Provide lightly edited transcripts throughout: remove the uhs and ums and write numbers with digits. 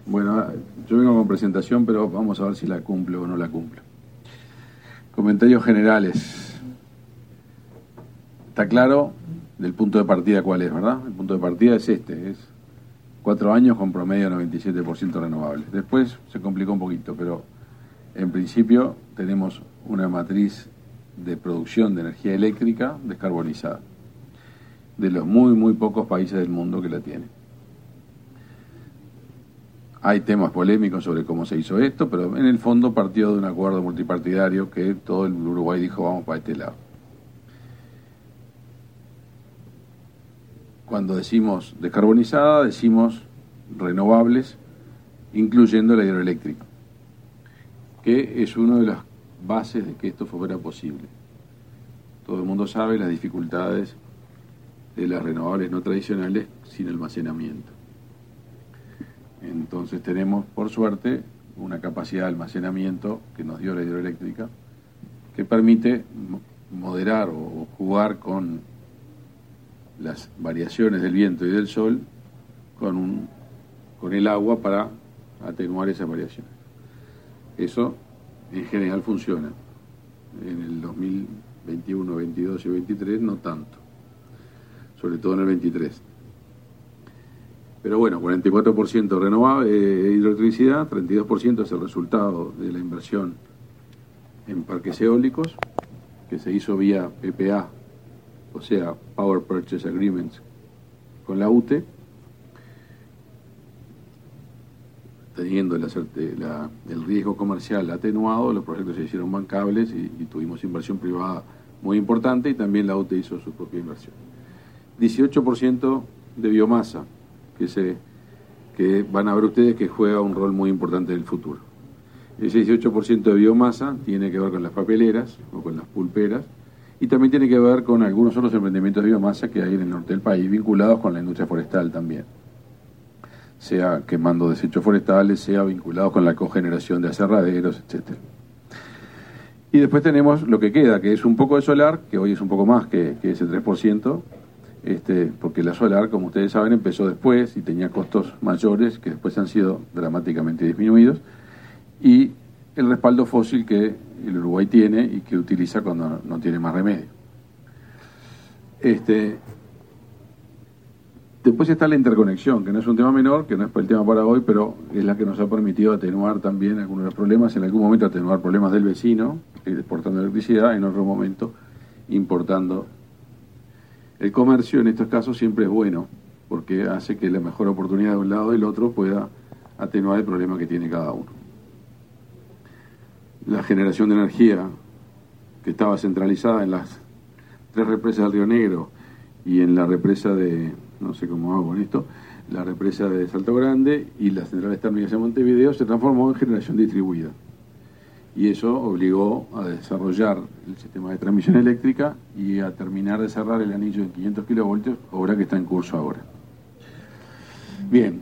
Bueno, yo vengo con presentación, pero vamos a ver si la cumplo o no la cumplo. Comentarios generales. Está claro del punto de partida cuál es, ¿verdad? El punto de partida es es 4 años con promedio 97% renovables. Después se complicó un poquito, pero en principio tenemos una matriz de producción de energía eléctrica descarbonizada, de los muy pocos países del mundo que la tienen. Hay temas polémicos sobre cómo se hizo esto, pero en el fondo partió de un acuerdo multipartidario que todo el Uruguay dijo vamos para este lado. Cuando decimos descarbonizada, decimos renovables, incluyendo la hidroeléctrica, que es una de las bases de que esto fuera posible. Todo el mundo sabe las dificultades de las renovables no tradicionales sin almacenamiento. Entonces tenemos, por suerte, una capacidad de almacenamiento que nos dio la hidroeléctrica que permite moderar o jugar con las variaciones del viento y del sol con el agua para atenuar esas variaciones. Eso en general funciona. En el 2021, 22 y 23 no tanto, sobre todo en el 23. Pero bueno, 44% renovable, hidroelectricidad, 32% es el resultado de la inversión en parques eólicos, que se hizo vía PPA, o sea, Power Purchase Agreements, con la UTE, teniendo el riesgo comercial atenuado, los proyectos se hicieron bancables y tuvimos inversión privada muy importante y también la UTE hizo su propia inversión. 18% de biomasa, que van a ver ustedes que juega un rol muy importante en el futuro. Ese 18% de biomasa tiene que ver con las papeleras o con las pulperas y también tiene que ver con algunos otros emprendimientos de biomasa que hay en el norte del país, vinculados con la industria forestal también, sea quemando desechos forestales, sea vinculados con la cogeneración de aserraderos, etcétera. Y después tenemos lo que queda, que es un poco de solar, que hoy es un poco más que ese 3%, porque la solar, como ustedes saben, empezó después y tenía costos mayores que después han sido dramáticamente disminuidos, y el respaldo fósil que el Uruguay tiene y que utiliza cuando no tiene más remedio. Después está la interconexión, que no es un tema menor, que no es el tema para hoy, pero es la que nos ha permitido atenuar también algunos de los problemas, en algún momento atenuar problemas del vecino, exportando electricidad, en otro momento importando. El comercio en estos casos siempre es bueno, porque hace que la mejor oportunidad de un lado y del otro pueda atenuar el problema que tiene cada uno. La generación de energía, que estaba centralizada en las 3 represas del Río Negro y en la represa de, no sé cómo hago con esto, la represa de Salto Grande y las centrales térmicas de Montevideo, se transformó en generación distribuida. Y eso obligó a desarrollar el sistema de transmisión eléctrica y a terminar de cerrar el anillo de 500 kilovoltios, obra que está en curso ahora. Bien.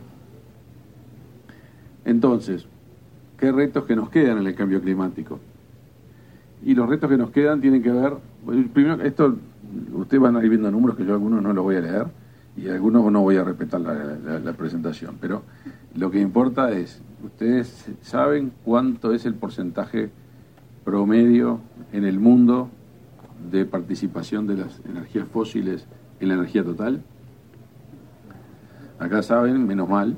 Entonces, ¿qué retos que nos quedan en el cambio climático? Y los retos que nos quedan tienen que ver, primero, esto, ustedes van a ir viendo números que yo algunos no los voy a leer y algunos no voy a respetar la presentación, pero lo que importa es, ustedes saben cuánto es el porcentaje promedio en el mundo de participación de las energías fósiles en la energía total. Acá saben, menos mal.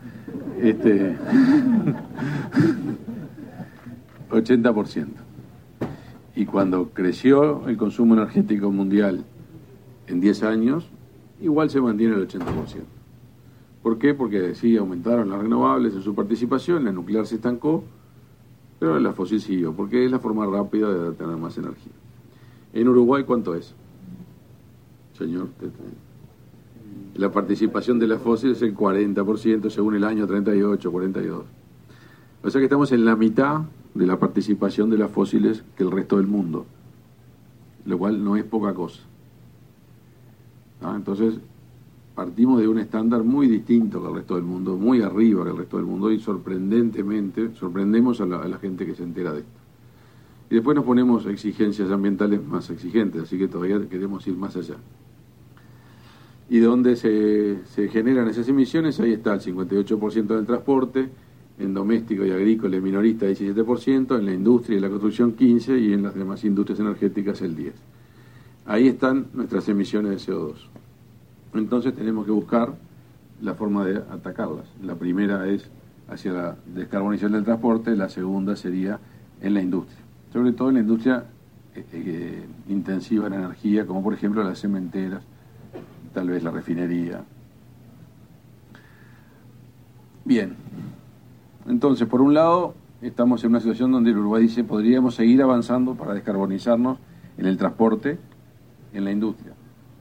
80%. Y cuando creció el consumo energético mundial en 10 años, igual se mantiene el 80%. ¿Por qué? Porque sí aumentaron las renovables en su participación, la nuclear se estancó, pero la fósil siguió, porque es la forma rápida de tener más energía. En Uruguay, ¿cuánto es? Señor, la participación de la fósil es el 40%, según el año 38, 42. O sea que estamos en la mitad de la participación de las fósiles que el resto del mundo, lo cual no es poca cosa. Entonces, partimos de un estándar muy distinto que el resto del mundo, muy arriba que el resto del mundo, y sorprendentemente sorprendemos a la gente que se entera de esto. Y después nos ponemos exigencias ambientales más exigentes, así que todavía queremos ir más allá. Y donde se generan esas emisiones, ahí está el 58% del transporte, en doméstico y agrícola y minorista 17%, en la industria y la construcción 15% y en las demás industrias energéticas el 10%. Ahí están nuestras emisiones de CO2. Entonces tenemos que buscar la forma de atacarlas. La primera es hacia la descarbonización del transporte, la segunda sería en la industria. Sobre todo en la industria intensiva en energía, como por ejemplo las cementeras, tal vez la refinería. Bien, entonces por un lado estamos en una situación donde el Uruguay dice podríamos seguir avanzando para descarbonizarnos en el transporte, en la industria.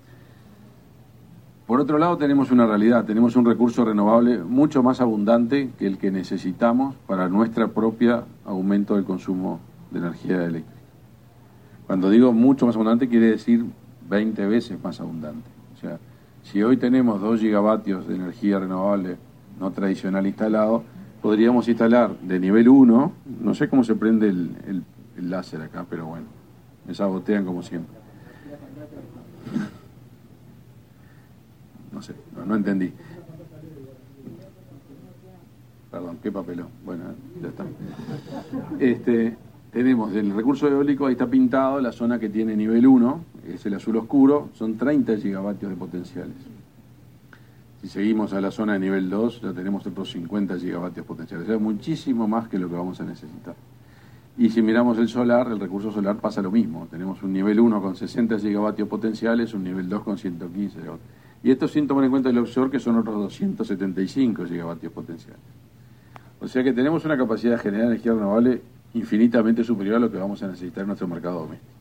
Por otro lado tenemos una realidad, tenemos un recurso renovable mucho más abundante que el que necesitamos para nuestro propio aumento del consumo de energía eléctrica. Cuando digo mucho más abundante quiere decir 20 veces más abundante. O sea, si hoy tenemos 2 gigavatios de energía renovable no tradicional instalado, podríamos instalar de nivel 1, no sé cómo se prende el láser acá, pero bueno, me sabotean como siempre. No sé, no entendí. Perdón, qué papelón. Bueno, ya está. Tenemos el recurso eólico, ahí está pintado, la zona que tiene nivel 1, es el azul oscuro, son 30 gigavatios de potenciales. Si seguimos a la zona de nivel 2, ya tenemos otros 50 gigavatios potenciales, o sea, muchísimo más que lo que vamos a necesitar. Y si miramos el solar, el recurso solar pasa lo mismo. Tenemos un nivel 1 con 60 gigavatios potenciales, un nivel 2 con 115 gigavatios. Y esto sin tomar en cuenta el offshore, que son otros 275 gigavatios potenciales. O sea que tenemos una capacidad de generar energía renovable infinitamente superior a lo que vamos a necesitar en nuestro mercado doméstico.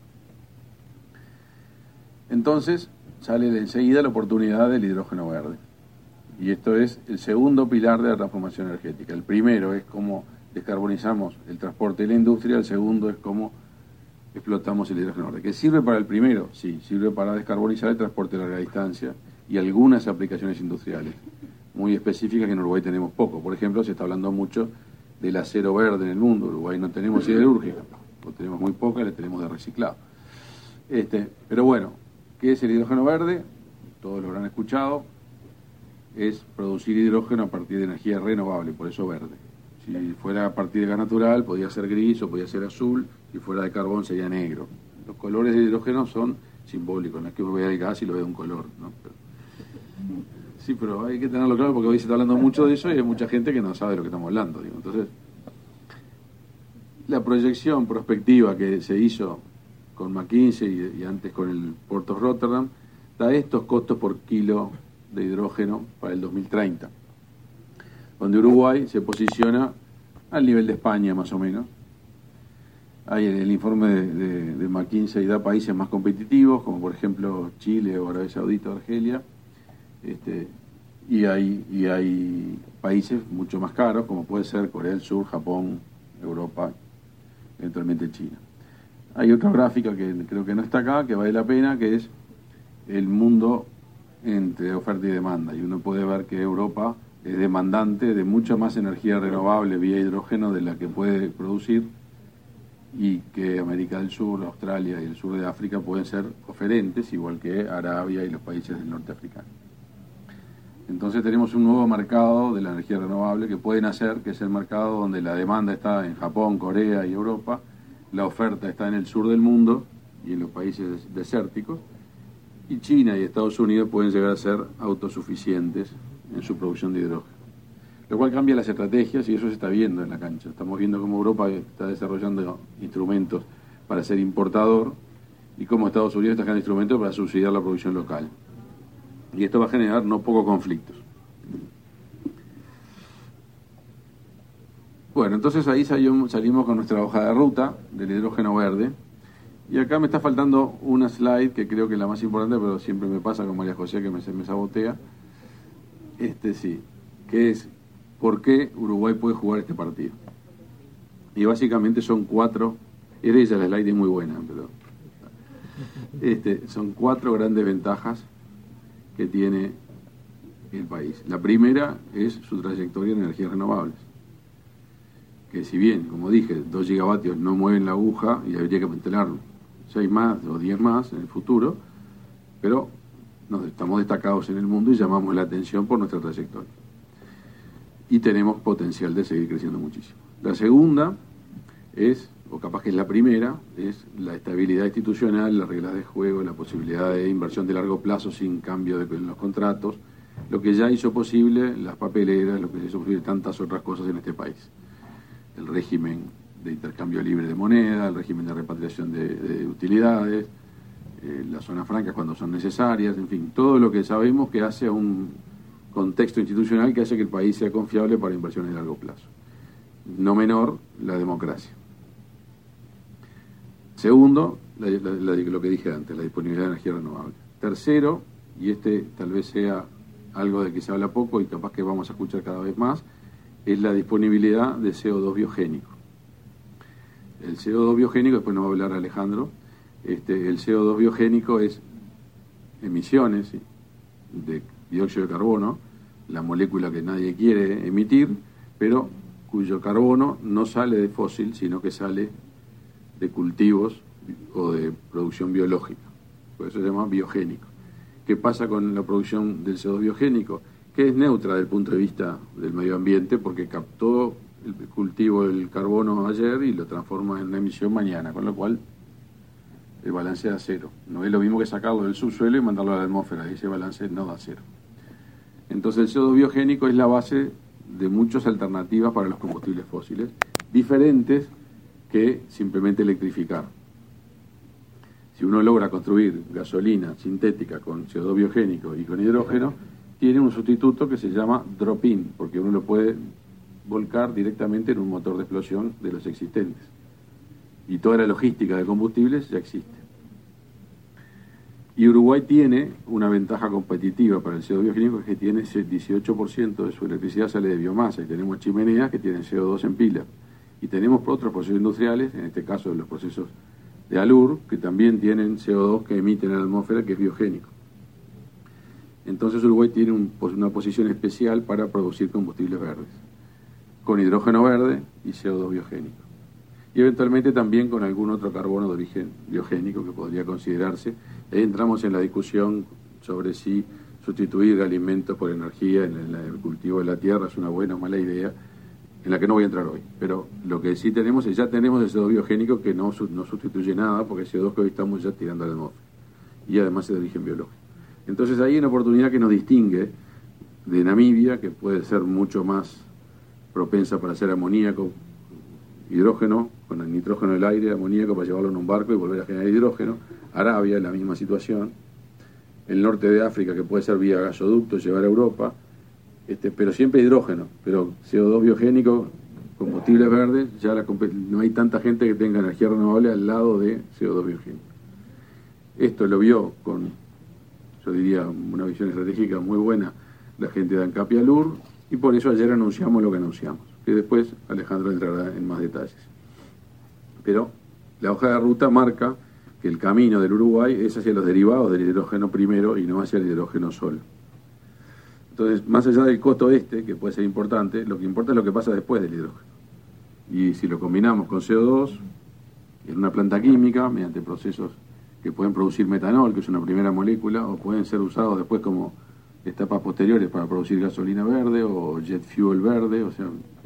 Entonces sale de enseguida la oportunidad del hidrógeno verde. Y esto es el segundo pilar de la transformación energética. El primero es cómo descarbonizamos el transporte y la industria, el segundo es cómo explotamos el hidrógeno verde. ¿Que sirve para el primero? Sí, sirve para descarbonizar el transporte a larga distancia y algunas aplicaciones industriales muy específicas que en Uruguay tenemos poco. Por ejemplo, se está hablando mucho del acero verde en el mundo. En Uruguay no tenemos siderúrgica, lo tenemos muy poca, le tenemos de reciclado. Pero bueno, ¿qué es el hidrógeno verde? Todos lo habrán escuchado. Es producir hidrógeno a partir de energía renovable, por eso verde. Si fuera a partir de gas natural, podría ser gris o podría ser azul, si fuera de carbón sería negro. Los colores de hidrógeno son simbólicos, no es que uno vea el gas y lo vea un color, ¿no? Sí, pero hay que tenerlo claro porque hoy se está hablando mucho de eso y hay mucha gente que no sabe de lo que estamos hablando, digo. Entonces, la proyección prospectiva que se hizo con McKinsey y antes con el Port of Rotterdam da estos costos por kilo de hidrógeno para el 2030, donde Uruguay se posiciona al nivel de España más o menos. Hay en el informe de McKinsey da países más competitivos, como por ejemplo Chile o Arabia Saudita o Argelia, y hay países mucho más caros, como puede ser Corea del Sur, Japón, Europa, eventualmente China. Hay otra gráfica que creo que no está acá, que vale la pena, que es el mundo entre oferta y demanda, y uno puede ver que Europa es demandante de mucha más energía renovable vía hidrógeno de la que puede producir, y que América del Sur, Australia y el sur de África pueden ser oferentes, igual que Arabia y los países del norte africano. Entonces tenemos un nuevo mercado de la energía renovable que pueden hacer, que es el mercado donde la demanda está en Japón, Corea y Europa, la oferta está en el sur del mundo y en los países desérticos, y China y Estados Unidos pueden llegar a ser autosuficientes en su producción de hidrógeno. Lo cual cambia las estrategias y eso se está viendo en la cancha. Estamos viendo cómo Europa está desarrollando instrumentos para ser importador y cómo Estados Unidos está creando instrumentos para subsidiar la producción local. Y esto va a generar no pocos conflictos. Bueno, entonces ahí salimos con nuestra hoja de ruta del hidrógeno verde. Y acá me está faltando una slide que creo que es la más importante, pero siempre me pasa con María José que me sabotea. Sí, que es ¿por qué Uruguay puede jugar este partido? Y básicamente son 4, la slide es muy buena, pero son 4 grandes ventajas que tiene el país. La primera es su trayectoria en energías renovables, que si bien, como dije, 2 gigavatios no mueven la aguja y habría que tener 6 más o 10 más en el futuro, pero estamos destacados en el mundo y llamamos la atención por nuestra trayectoria. Y tenemos potencial de seguir creciendo muchísimo. La segunda es, o capaz que es la primera, es la estabilidad institucional, las reglas de juego, la posibilidad de inversión de largo plazo sin cambio en los contratos, lo que ya hizo posible las papeleras, lo que hizo posible tantas otras cosas en este país. El régimen de intercambio libre de moneda, el régimen de repatriación de utilidades, las zonas francas cuando son necesarias, en fin, todo lo que sabemos que hace a un contexto institucional que hace que el país sea confiable para inversiones de largo plazo. No menor, la democracia. Segundo, lo que dije antes, la disponibilidad de energía renovable. Tercero, y este tal vez sea algo de que se habla poco y capaz que vamos a escuchar cada vez más, es la disponibilidad de CO2 biogénico. El CO2 biogénico, después nos va a hablar Alejandro, el CO2 biogénico es emisiones de dióxido de carbono, la molécula que nadie quiere emitir, pero cuyo carbono no sale de fósil, sino que sale de cultivos o de producción biológica. Por eso se llama biogénico. ¿Qué pasa con la producción del CO2 biogénico? Que es neutra desde el punto de vista del medio ambiente porque captó el cultivo del carbono ayer y lo transforma en una emisión mañana, con lo cual el balance da cero. No es lo mismo que sacarlo del subsuelo y mandarlo a la atmósfera, ese balance no da cero. Entonces el CO2 biogénico es la base de muchas alternativas para los combustibles fósiles, diferentes que simplemente electrificar. Si uno logra construir gasolina sintética con CO2 biogénico y con hidrógeno, tiene un sustituto que se llama drop-in, porque uno lo puede volcar directamente en un motor de explosión de los existentes. Y toda la logística de combustibles ya existe. Y Uruguay tiene una ventaja competitiva para el CO2 biogénico, que tiene ese 18% de su electricidad sale de biomasa, y tenemos chimeneas que tienen CO2 en pila. Y tenemos otros procesos industriales, en este caso los procesos de ALUR, que también tienen CO2 que emiten a la atmósfera, que es biogénico. Entonces Uruguay tiene una posición especial para producir combustibles verdes, con hidrógeno verde y CO2 biogénico. Y eventualmente también con algún otro carbono de origen biogénico que podría considerarse. Ahí entramos en la discusión sobre si sustituir alimentos por energía en el cultivo de la tierra es una buena o mala idea, en la que no voy a entrar hoy. Pero lo que sí tenemos es, ya tenemos el CO2 biogénico que no sustituye nada, porque el CO2 que hoy estamos ya tirando a la atmósfera. Y además es de origen biológico. Entonces ahí hay una oportunidad que nos distingue de Namibia, que puede ser mucho más propensa para hacer amoníaco, hidrógeno, con el nitrógeno del aire, amoníaco para llevarlo en un barco y volver a generar hidrógeno. Arabia, la misma situación. El norte de África, que puede ser vía gasoducto, llevar a Europa, pero siempre hidrógeno, pero CO2 biogénico, combustibles verdes, ya no hay tanta gente que tenga energía renovable al lado de CO2 biogénico. Esto lo vio con, yo diría, una visión estratégica muy buena la gente de ANCAP y ALUR, y por eso ayer anunciamos lo que anunciamos, que después Alejandro entrará en más detalles. Pero la hoja de ruta marca que el camino del Uruguay es hacia los derivados del hidrógeno primero y no hacia el hidrógeno solo. Entonces, más allá del costo que puede ser importante, lo que importa es lo que pasa después del hidrógeno. Y si lo combinamos con CO2, en una planta química, mediante procesos que pueden producir metanol, que es una primera molécula, o pueden ser usados después como etapas posteriores para producir gasolina verde o jet fuel verde, o sea,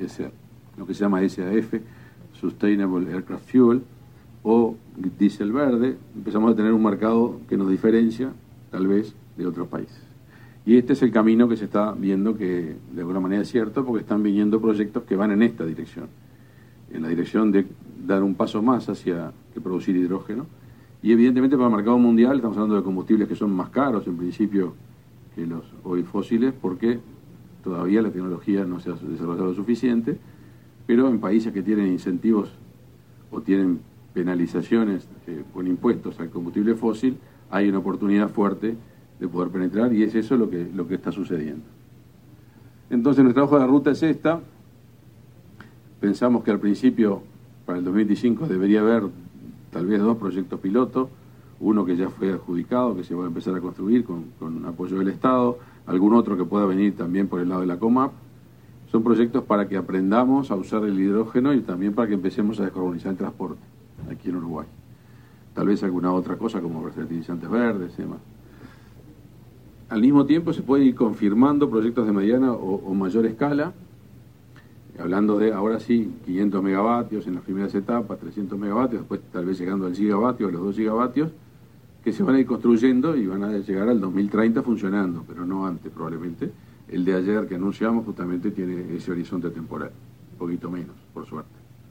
lo que se llama SAF, Sustainable Aircraft Fuel, o diésel verde, empezamos a tener un mercado que nos diferencia, tal vez, de otros países. Y este es el camino que se está viendo que de alguna manera es cierto, porque están viniendo proyectos que van en esta dirección, en la dirección de dar un paso más hacia que producir hidrógeno. Y evidentemente para el mercado mundial estamos hablando de combustibles que son más caros en principio que los hoy fósiles, porque todavía la tecnología no se ha desarrollado lo suficiente, pero en países que tienen incentivos o tienen penalizaciones con impuestos al combustible fósil, hay una oportunidad fuerte de poder penetrar, y es eso lo que está sucediendo. Entonces nuestra hoja de ruta es esta. Pensamos que al principio, para el 2025, debería haber tal vez 2 proyectos pilotos, uno que ya fue adjudicado, que se va a empezar a construir con apoyo del Estado, algún otro que pueda venir también por el lado de la COMAP. Son proyectos para que aprendamos a usar el hidrógeno y también para que empecemos a descarbonizar el transporte aquí en Uruguay. Tal vez alguna otra cosa como fertilizantes verdes y demás. al mismo tiempo se pueden ir confirmando proyectos de mediana o mayor escala, hablando de, ahora sí, 500 megavatios en las primeras etapas, 300 megavatios, después tal vez llegando al gigavatio, a los 2 gigavatios, que se van a ir construyendo y van a llegar al 2030 funcionando, pero no antes probablemente. El de ayer que anunciamos justamente tiene ese horizonte temporal, un poquito menos, por suerte.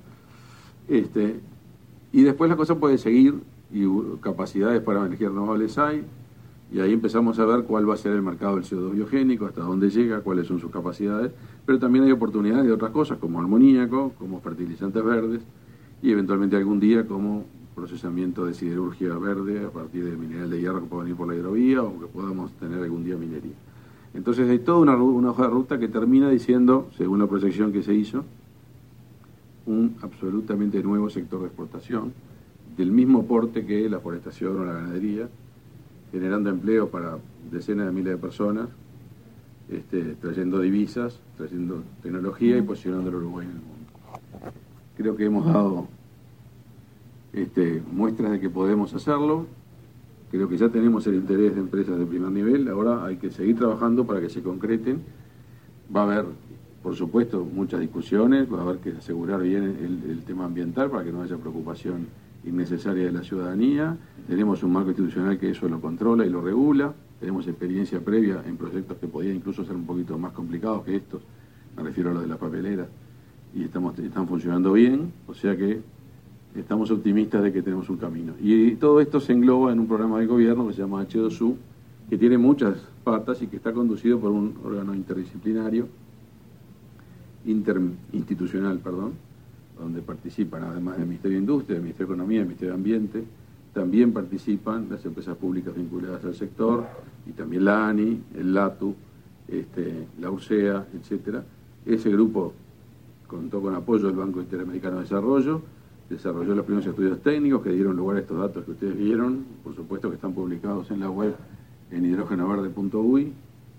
Y después la cosa puede seguir, y capacidades para energías renovables hay, y ahí empezamos a ver cuál va a ser el mercado del CO2 biogénico, hasta dónde llega, cuáles son sus capacidades, pero también hay oportunidades de otras cosas, como amoníaco, como fertilizantes verdes, y eventualmente algún día como procesamiento de siderurgia verde a partir del mineral de hierro que pueda venir por la hidrovía, o que podamos tener algún día minería. Entonces hay toda una hoja de ruta que termina diciendo, según la proyección que se hizo, un absolutamente nuevo sector de exportación, del mismo porte que la forestación o la ganadería, generando empleo para decenas de miles de personas, trayendo divisas, trayendo tecnología y posicionando al Uruguay en el mundo. Creo que hemos dado muestras de que podemos hacerlo. Creo que ya tenemos el interés de empresas de primer nivel. Ahora hay que seguir trabajando para que se concreten. Va a haber, por supuesto, muchas discusiones. Va a haber que asegurar bien el tema ambiental para que no haya preocupación innecesaria de la ciudadanía. Tenemos un marco institucional que eso lo controla y lo regula. Tenemos experiencia previa en proyectos que podían incluso ser un poquito más complicados que estos. Me refiero a los de la papelera. Y están funcionando bien. O sea que estamos optimistas de que tenemos un camino. Y todo esto se engloba en un programa de gobierno que se llama H2U, que tiene muchas patas y que está conducido por un órgano interdisciplinario, interinstitucional, donde participan, además del Ministerio de Industria, del Ministerio de Economía, del Ministerio de Ambiente, también participan las empresas públicas vinculadas al sector, y también la ANI, el LATU, la UCEA, etcétera. Ese grupo contó con apoyo del Banco Interamericano de Desarrollo, desarrolló los primeros estudios técnicos que dieron lugar a estos datos que ustedes vieron, por supuesto que están publicados en la web en hidrogenoverde.uy,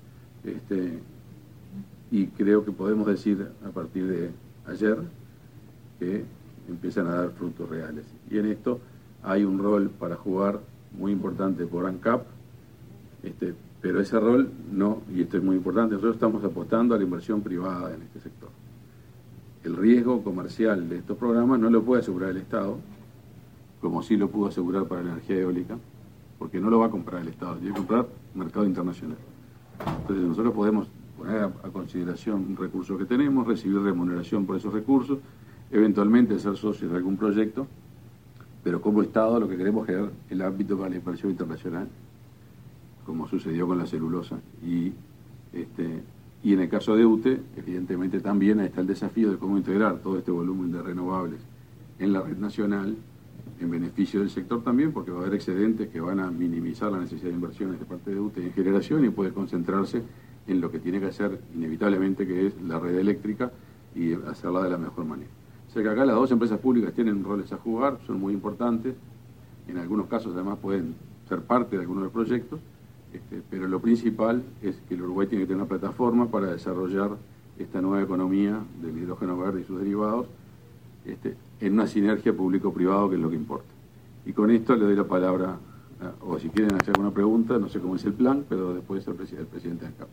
y creo que podemos decir a partir de ayer que empiezan a dar frutos reales. Y en esto hay un rol para jugar muy importante por ANCAP, pero ese rol no, y esto es muy importante, nosotros estamos apostando a la inversión privada en este sector. El riesgo comercial de estos programas no lo puede asegurar el Estado, como sí lo pudo asegurar para la energía eólica, porque no lo va a comprar el Estado, tiene que comprar mercado internacional. Entonces nosotros podemos poner a consideración un recurso que tenemos, recibir remuneración por esos recursos, eventualmente ser socios de algún proyecto, pero como Estado lo que queremos es crear el ámbito para la inversión internacional, como sucedió con la celulosa. Y en el caso de UTE, evidentemente también ahí está el desafío de cómo integrar todo este volumen de renovables en la red nacional, en beneficio del sector también, porque va a haber excedentes que van a minimizar la necesidad de inversiones de parte de UTE en generación y puede concentrarse en lo que tiene que hacer inevitablemente, que es la red eléctrica, y hacerla de la mejor manera. O sea que acá las dos empresas públicas tienen roles a jugar, son muy importantes, en algunos casos además pueden ser parte de algunos de los proyectos, pero lo principal es que el Uruguay tiene que tener una plataforma para desarrollar esta nueva economía del hidrógeno verde y sus derivados, en una sinergia público-privado, que es lo que importa. Y con esto le doy la palabra, o si quieren hacer alguna pregunta, no sé cómo es el plan, pero después el presidente ANCAP.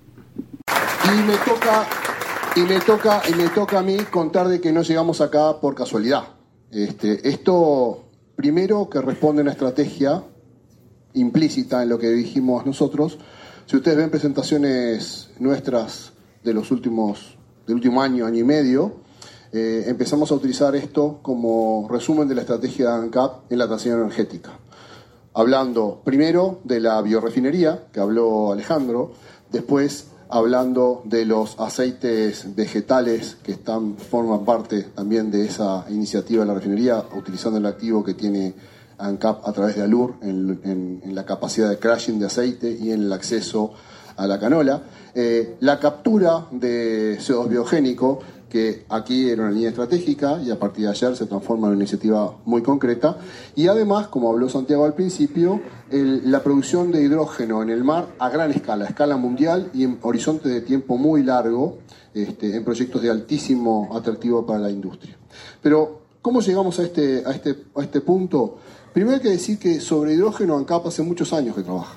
Y me toca a mí contar de que no llegamos acá por casualidad. Esto, primero, que responde a una estrategia implícita en lo que dijimos nosotros. Si ustedes ven presentaciones nuestras del último año y medio, empezamos a utilizar esto como resumen de la estrategia de ANCAP en la transición energética. Hablando primero de la biorefinería, que habló Alejandro, después hablando de los aceites vegetales que forman parte también de esa iniciativa de la refinería, utilizando el activo que tiene ANCAP a través de ALUR en la capacidad de crashing de aceite y en el acceso a la canola. La captura de CO2 biogénico, que aquí era una línea estratégica y a partir de ayer se transforma en una iniciativa muy concreta. Y además, como habló Santiago al principio, la producción de hidrógeno en el mar a gran escala, a escala mundial y en horizonte de tiempo muy largo, en proyectos de altísimo atractivo para la industria. Pero, ¿cómo llegamos a este punto? Primero hay que decir que sobre hidrógeno ANCAP hace muchos años que trabaja.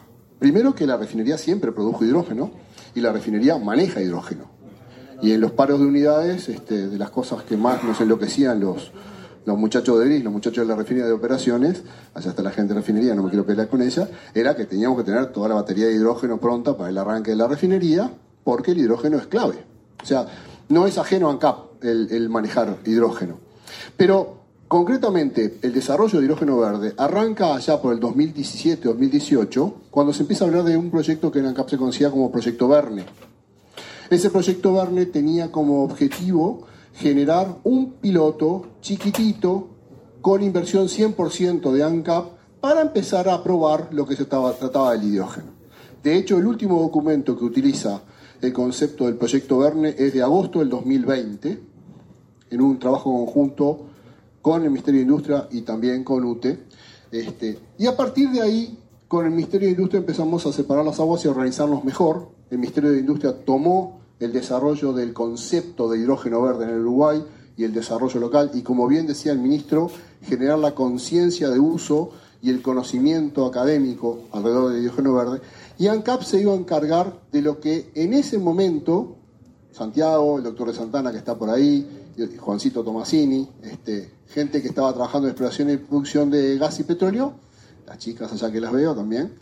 Primero que la refinería siempre produjo hidrógeno y la refinería maneja hidrógeno. Y en los paros de unidades, de las cosas que más nos enloquecían los muchachos de GRIS, los muchachos de la refinería de operaciones, allá está la gente de refinería, no me quiero pelear con ella, era que teníamos que tener toda la batería de hidrógeno pronta para el arranque de la refinería, porque el hidrógeno es clave. O sea, no es ajeno a ANCAP el manejar hidrógeno. Pero concretamente, el desarrollo de hidrógeno verde arranca allá por el 2017-2018, cuando se empieza a hablar de un proyecto que en ANCAP se conocía como Proyecto Verne. Ese Proyecto Verne tenía como objetivo generar un piloto chiquitito con inversión 100% de ANCAP para empezar a probar lo que se trataba del hidrógeno. De hecho, el último documento que utiliza el concepto del Proyecto Verne es de agosto del 2020, en un trabajo conjunto con el Ministerio de Industria y también con UTE. Y a partir de ahí, con el Ministerio de Industria empezamos a separar las aguas y a organizarnos mejor. El Ministerio de Industria tomó el desarrollo del concepto de hidrógeno verde en el Uruguay y el desarrollo local, y como bien decía el ministro, generar la conciencia de uso y el conocimiento académico alrededor del hidrógeno verde. Y ANCAP se iba a encargar de lo que en ese momento, Santiago, el doctor de Santana que está por ahí, Juancito Tomasini, gente que estaba trabajando en exploración y producción de gas y petróleo, las chicas allá que las veo también,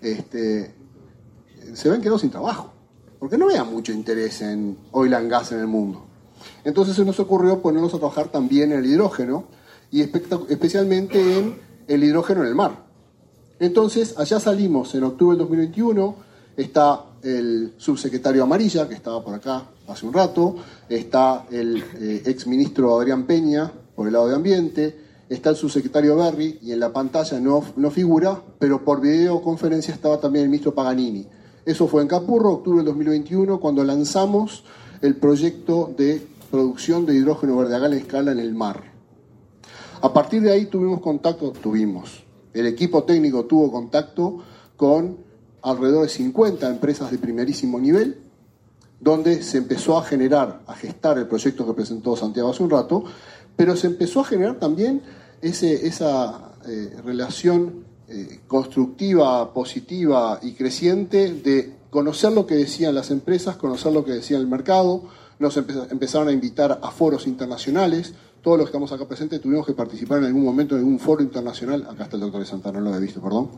se ven quedados sin trabajo, porque no había mucho interés en oil and gas en el mundo. Entonces se nos ocurrió ponernos a trabajar también en el hidrógeno, y especialmente en el hidrógeno en el mar. Entonces allá salimos en octubre del 2021, está el subsecretario Amarilla, que estaba por acá hace un rato, está el exministro Adrián Peña, por el lado de Ambiente, está el subsecretario Berry, y en la pantalla no figura, pero por videoconferencia estaba también el ministro Paganini. Eso fue en Capurro, octubre del 2021, cuando lanzamos el proyecto de producción de hidrógeno verde a gran escala en el mar. A partir de ahí el equipo técnico tuvo contacto con alrededor de 50 empresas de primerísimo nivel, donde se empezó a gestar el proyecto que presentó Santiago hace un rato, pero se empezó a generar también esa relación constructiva, positiva y creciente de conocer lo que decían las empresas, conocer lo que decía el mercado. Nos empezaron a invitar a foros internacionales. Todos los que estamos acá presentes tuvimos que participar en algún momento en algún foro internacional. Acá está el doctor de Santana, no lo había visto, perdón.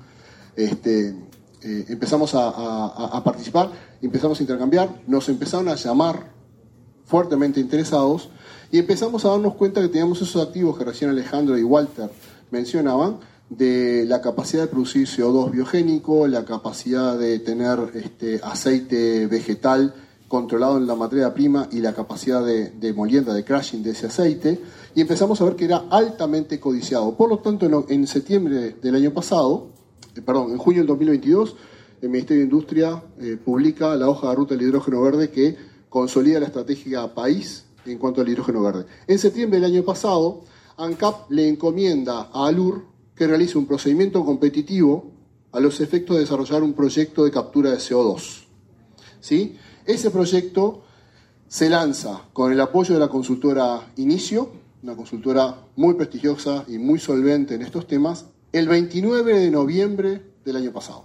Empezamos a participar, empezamos a intercambiar, nos empezaron a llamar fuertemente interesados y empezamos a darnos cuenta que teníamos esos activos que recién Alejandro y Walter mencionaban, de la capacidad de producir CO2 biogénico, la capacidad de tener aceite vegetal controlado en la materia prima y la capacidad de molienda, de crushing de ese aceite, y empezamos a ver que era altamente codiciado. Por lo tanto, en septiembre del año pasado, en junio del 2022, el Ministerio de Industria publica la hoja de ruta del hidrógeno verde que consolida la estrategia país en cuanto al hidrógeno verde. En septiembre del año pasado, ANCAP le encomienda a ALUR que realice un procedimiento competitivo a los efectos de desarrollar un proyecto de captura de CO2. ¿Sí? Ese proyecto se lanza con el apoyo de la consultora Inicio, una consultora muy prestigiosa y muy solvente en estos temas, el 29 de noviembre del año pasado.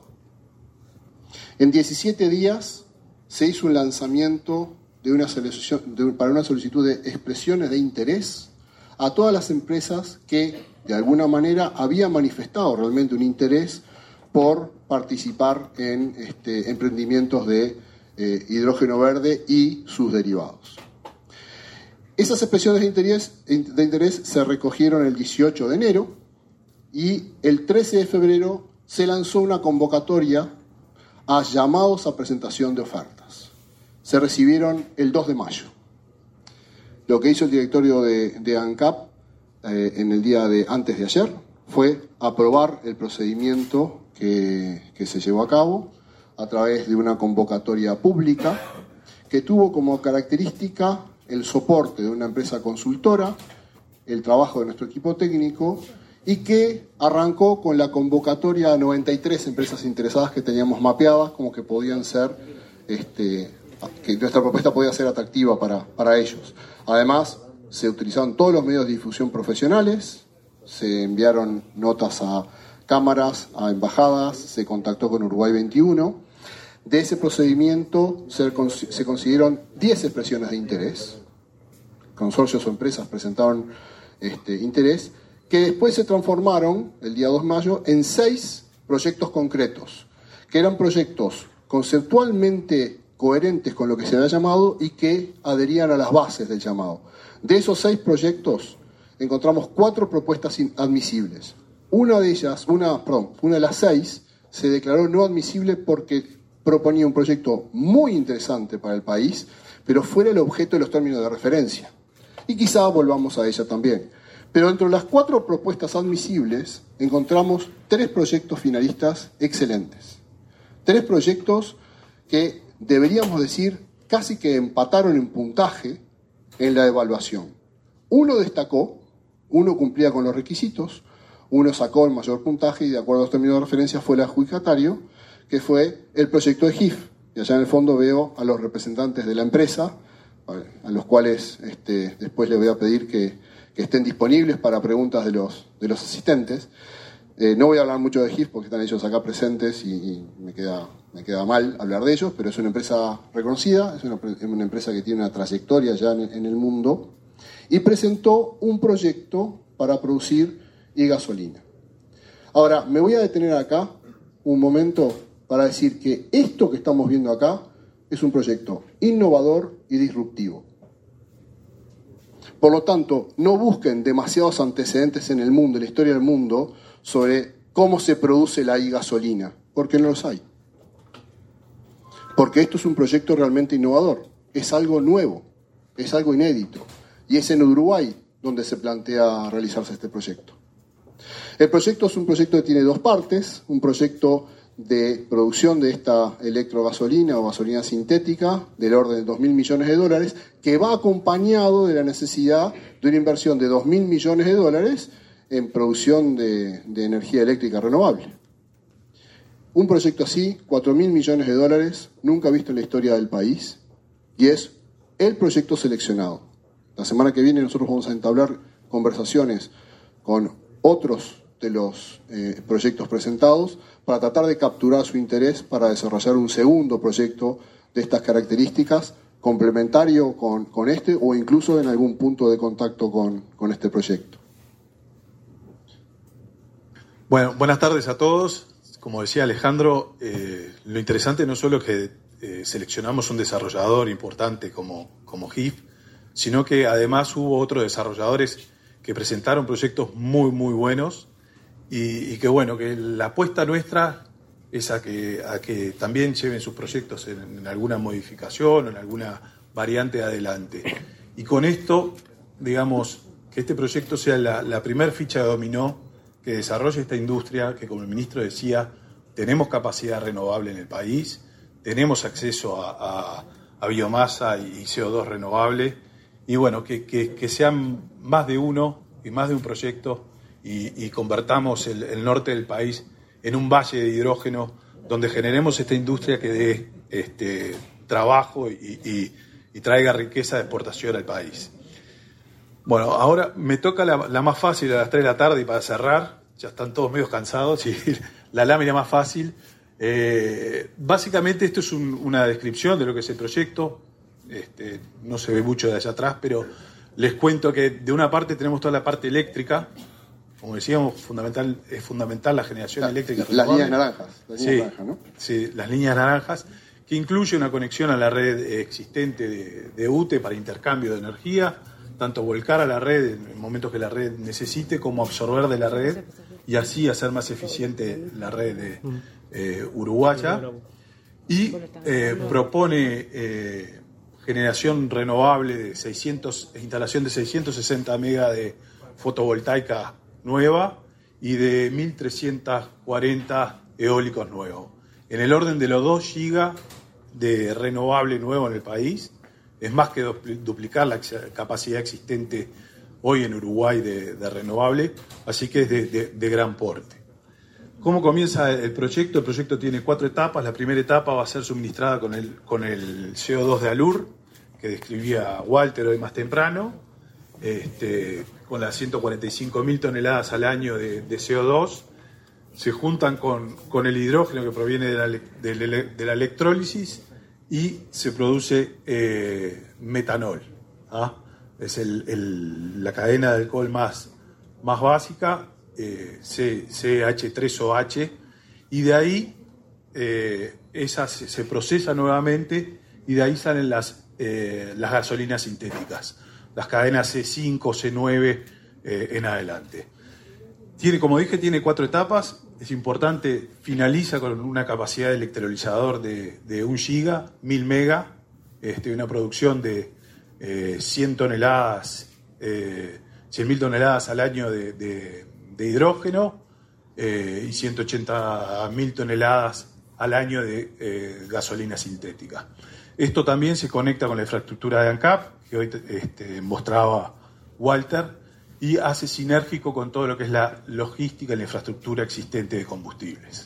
En 17 días se hizo un lanzamiento para una solicitud de expresiones de interés a todas las empresas que de alguna manera habían manifestado realmente un interés por participar en emprendimientos de hidrógeno verde y sus derivados. Esas expresiones de interés se recogieron el 18 de enero y el 13 de febrero se lanzó una convocatoria a llamados a presentación de ofertas. Se recibieron el 2 de mayo. Lo que hizo el directorio de ANCAP en el día antes de ayer fue aprobar el procedimiento que se llevó a cabo a través de una convocatoria pública que tuvo como característica el soporte de una empresa consultora, el trabajo de nuestro equipo técnico, y que arrancó con la convocatoria a 93 empresas interesadas que teníamos mapeadas como que podían ser, que nuestra propuesta podía ser atractiva para ellos. Además, se utilizaron todos los medios de difusión profesionales, se enviaron notas a cámaras a embajadas, se contactó con Uruguay 21. De ese procedimiento se consiguieron 10 expresiones de interés. Consorcios o empresas presentaron interés, que después se transformaron, el día 2 de mayo, en 6 proyectos concretos, que eran proyectos conceptualmente coherentes con lo que se había llamado y que adherían a las bases del llamado. De esos 6 proyectos encontramos 4 propuestas admisibles. Una de las 6 se declaró no admisible porque proponía un proyecto muy interesante para el país, pero fuera el objeto de los términos de referencia. Y quizá volvamos a ella también. Pero dentro de las 4 propuestas admisibles encontramos 3 proyectos finalistas excelentes. 3 proyectos que deberíamos decir casi que empataron en puntaje en la evaluación. Uno destacó, uno cumplía con los requisitos, uno sacó el mayor puntaje y de acuerdo a los términos de referencia fue el adjudicatario, que fue el proyecto de GIF. Y allá en el fondo veo a los representantes de la empresa, a los cuales después les voy a pedir que estén disponibles para preguntas de los asistentes. No voy a hablar mucho de GIF porque están ellos acá presentes y me queda mal hablar de ellos, pero es una empresa reconocida, es una empresa que tiene una trayectoria ya en el mundo, y presentó un proyecto para producir e-gasolina. Ahora, me voy a detener acá un momento para decir que esto que estamos viendo acá es un proyecto innovador y disruptivo. Por lo tanto, no busquen demasiados antecedentes en el mundo, en la historia del mundo, sobre cómo se produce la e-gasolina, porque no los hay. Porque esto es un proyecto realmente innovador, es algo nuevo, es algo inédito, y es en Uruguay donde se plantea realizarse este proyecto. El proyecto es un proyecto que tiene 2 partes, un proyecto de producción de esta electrogasolina o gasolina sintética del orden de $2.000 millones, que va acompañado de la necesidad de una inversión de $2.000 millones en producción de energía eléctrica renovable. Un proyecto así, $4.000 millones, nunca visto en la historia del país, y es el proyecto seleccionado. La semana que viene nosotros vamos a entablar conversaciones con otros de los proyectos presentados para tratar de capturar su interés para desarrollar un segundo proyecto de estas características, complementario con este o incluso en algún punto de contacto con este proyecto. Bueno, buenas tardes a todos. Como decía Alejandro, lo interesante no solo es que seleccionamos un desarrollador importante como GIF, sino que además hubo otros desarrolladores que presentaron proyectos muy, muy buenos y que bueno, que la apuesta nuestra es a que también lleven sus proyectos en alguna modificación o en alguna variante adelante. Y con esto, digamos, que este proyecto sea la primer ficha de dominó que desarrolle esta industria, que como el ministro decía, tenemos capacidad renovable en el país, tenemos acceso a biomasa y CO2 renovable, y bueno, que sean más de uno y más de un proyecto y convertamos el norte del país en un valle de hidrógeno donde generemos esta industria que dé trabajo y traiga riqueza de exportación al país. Bueno, ahora me toca la más fácil a las 3 de la tarde y para cerrar, ya están todos medio cansados, y la lámina más fácil. Básicamente esto es una descripción de lo que es el proyecto. No se ve mucho de allá atrás, pero les cuento que de una parte tenemos toda la parte eléctrica. Como decíamos, es fundamental la generación eléctrica. Las líneas naranjas. ¿No? Sí, las líneas naranjas, que incluye una conexión a la red existente de UTE para intercambio de energía, tanto volcar a la red en momentos que la red necesite, como absorber de la red y así hacer más eficiente la red uruguaya. Y propone generación renovable de instalación de 660 megas de fotovoltaica nueva y de 1.340 eólicos nuevos. En el orden de los 2 gigas de renovable nuevo en el país, es más que duplicar la capacidad existente hoy en Uruguay de renovable, así que es de gran porte. ¿Cómo comienza el proyecto? El proyecto tiene 4 etapas. La primera etapa va a ser suministrada con el CO2 de Alur, que describía Walter hoy más temprano, con las 145.000 toneladas al año de CO2. se juntan con el hidrógeno que proviene de la electrólisis y se produce metanol. Es la cadena de alcohol más básica, CH3OH, y de ahí esa se procesa nuevamente y de ahí salen las gasolinas sintéticas, las cadenas C5, C9 en adelante. Como dije, tiene 4 etapas. Es importante, finaliza con una capacidad de electrolizador de 1 giga, 1000 mega, una producción de 100.000 toneladas al año de hidrógeno y 180.000 toneladas al año de gasolina sintética. Esto también se conecta con la infraestructura de ANCAP, que hoy mostraba Walter, y hace sinérgico con todo lo que es la logística y la infraestructura existente de combustibles.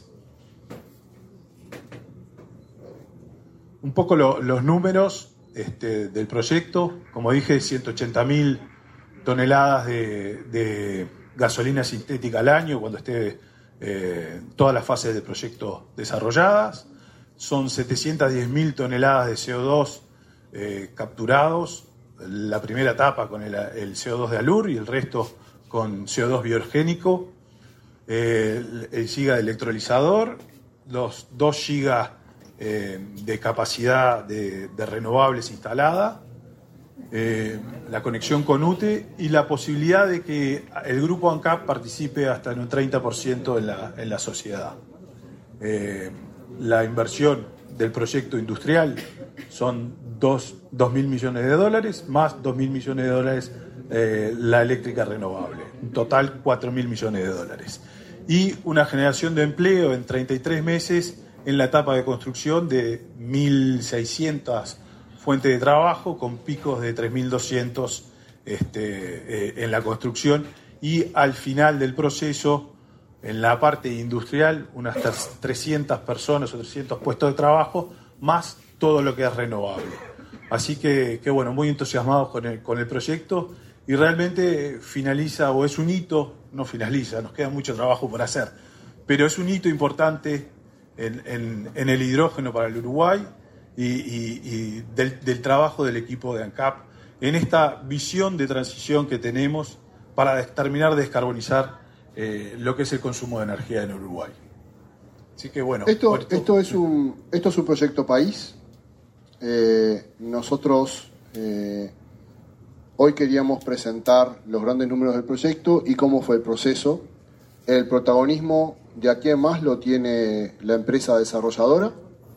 Un poco los números del proyecto. Como dije, 180.000 toneladas de gasolina sintética al año cuando esté todas las fases del proyecto desarrolladas. Son 710.000 toneladas de CO2 capturados, la primera etapa con el CO2 de Alur y el resto con CO2 bioorgénico, el giga de electrolizador, los 2 gigas de capacidad de renovables instalada, la conexión con UTE y la posibilidad de que el grupo ANCAP participe hasta en un 30% en la sociedad. La inversión del proyecto industrial son $2.000 millones, más $2.000 millones la eléctrica renovable. En total, $4.000 millones. Y una generación de empleo en 33 meses en la etapa de construcción de 1.600 fuentes de trabajo con picos de 3.200 en la construcción, y al final del proceso, en la parte industrial, unas 300 personas o 300 puestos de trabajo, más todo lo que es renovable. Así que bueno, muy entusiasmados con el proyecto, y realmente finaliza, o es un hito, no finaliza, nos queda mucho trabajo por hacer, pero es un hito importante en el hidrógeno para el Uruguay y del trabajo del equipo de ANCAP en esta visión de transición que tenemos para terminar de descarbonizar lo que es el consumo de energía en Uruguay. Así que bueno. Esto es un proyecto país. Nosotros hoy queríamos presentar los grandes números del proyecto y cómo fue el proceso. El protagonismo de aquí en más lo tiene la empresa desarrolladora.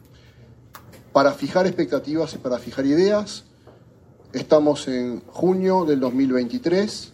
Para fijar expectativas y para fijar ideas, estamos en junio del 2023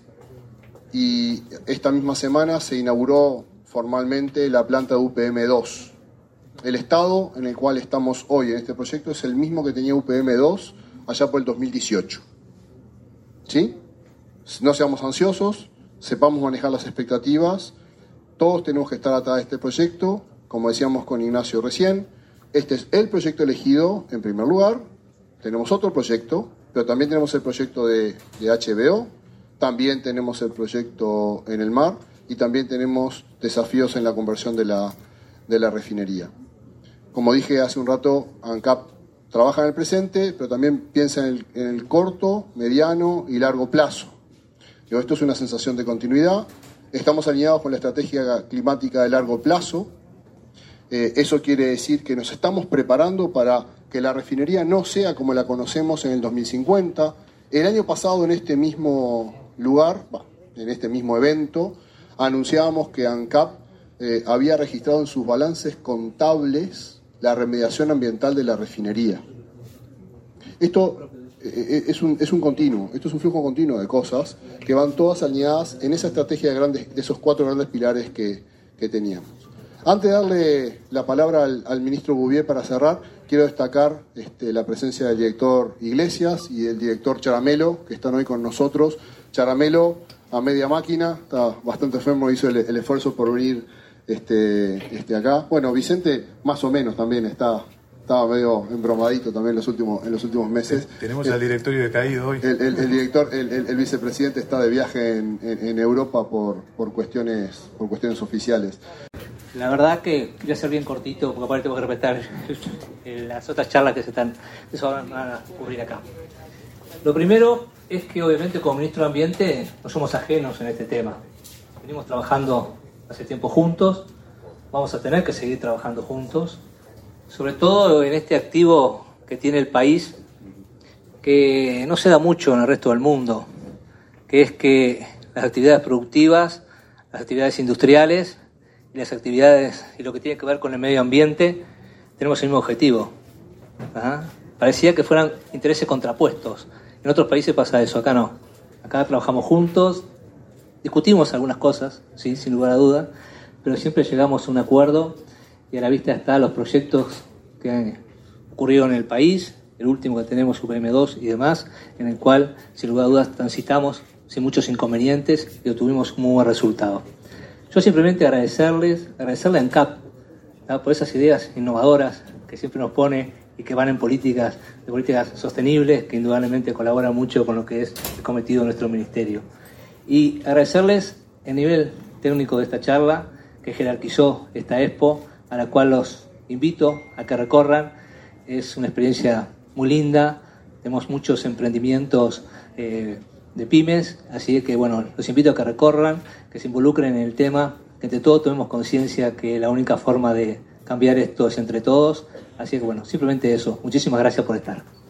y esta misma semana se inauguró formalmente la planta de UPM2. El estado en el cual estamos hoy en este proyecto es el mismo que tenía UPM2 allá por el 2018. ¿Sí? No seamos ansiosos, sepamos manejar las expectativas. Todos tenemos que estar atrás de este proyecto, como decíamos con Ignacio recién. Este es el proyecto elegido en primer lugar. Tenemos otro proyecto, pero también tenemos el proyecto de HBO, también tenemos el proyecto en el mar y también tenemos desafíos en la conversión de la refinería. Como dije hace un rato, ANCAP trabaja en el presente, pero también piensa en el corto, mediano y largo plazo. Esto es una sensación de continuidad. Estamos alineados con la estrategia climática de largo plazo. Eso quiere decir que nos estamos preparando para que la refinería no sea como la conocemos en el 2050. El año pasado, en este mismo lugar, en este mismo evento, anunciábamos que ANCAP había registrado en sus balances contables la remediación ambiental de la refinería. Esto es un continuo, esto es un flujo continuo de cosas que van todas alineadas en esa estrategia de esos 4 grandes pilares que teníamos. Antes de darle la palabra al ministro Bouvier para cerrar, quiero destacar la presencia del director Iglesias y del director Charamelo, que están hoy con nosotros. Charamelo, a media máquina, está bastante enfermo, hizo el esfuerzo por venir acá. Bueno, Vicente más o menos también estaba medio embromadito también en los últimos meses. Tenemos al directorio decaído hoy. El vicepresidente está de viaje en Europa por cuestiones oficiales. La verdad que quería ser bien cortito, porque aparte tengo que respetar las otras charlas que se van a cubrir acá. Lo primero es que obviamente como ministro de Ambiente no somos ajenos en este tema. Venimos trabajando hace tiempo juntos, vamos a tener que seguir trabajando juntos, sobre todo en este activo que tiene el país, que no se da mucho en el resto del mundo, que es que las actividades productivas, las actividades industriales y las actividades y lo que tiene que ver con el medio ambiente tenemos el mismo objetivo. Parecía que fueran intereses contrapuestos. En otros países pasa eso, acá no. Acá trabajamos juntos, discutimos algunas cosas, sí, sin lugar a duda, pero siempre llegamos a un acuerdo y a la vista están los proyectos que han ocurrido en el país, el último que tenemos, UPM2 y demás, en el cual, sin lugar a dudas, transitamos sin muchos inconvenientes y obtuvimos un muy buen resultado. Yo simplemente agradecerle a ANCAP, ¿no?, por esas ideas innovadoras que siempre nos pone y que van en políticas sostenibles, que indudablemente colaboran mucho con lo que es el cometido de nuestro ministerio. Y agradecerles el nivel técnico de esta charla, que jerarquizó esta expo, a la cual los invito a que recorran. Es una experiencia muy linda, tenemos muchos emprendimientos de pymes, así que bueno, los invito a que recorran, que se involucren en el tema, que entre todos tomemos conciencia que la única forma de cambiar esto es entre todos. Así que bueno, simplemente eso. Muchísimas gracias por estar.